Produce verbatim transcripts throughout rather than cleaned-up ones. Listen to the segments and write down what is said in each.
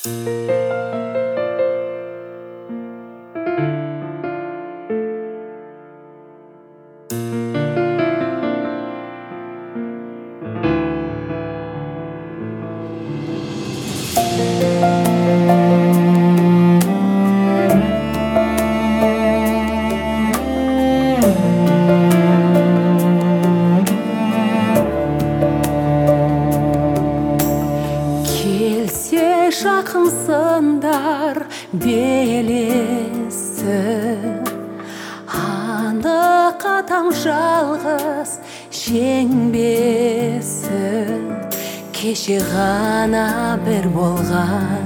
Жақынсындар белесі, анық қатаң жалғыз жеңбесі. Кеше ғана бір болған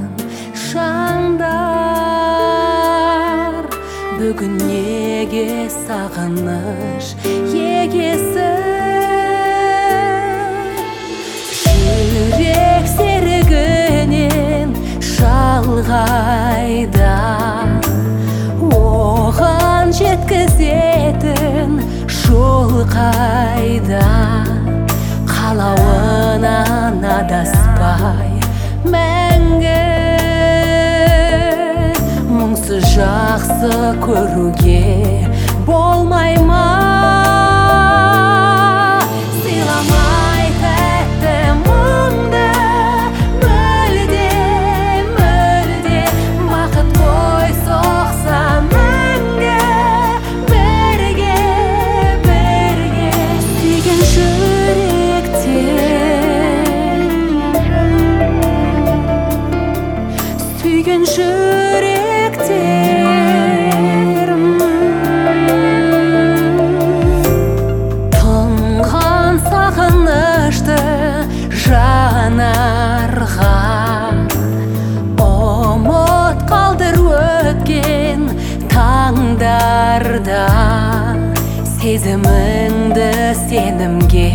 жандар, бүгін неге сағыныш егесі. Жүрек серігінен шалғайда, оған жеткізетін жол қайда. Қалауынан адаспай мәңгі, мұңсыз жақсы көруге болмай ма? Сүйген жүректер тұнған сағынышты жанарға, ұмыт қалдыр өткен таңдарда. Сезіміңді сенімге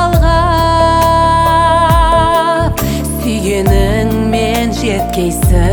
жалғап, сүйгеніңмен жеткейсің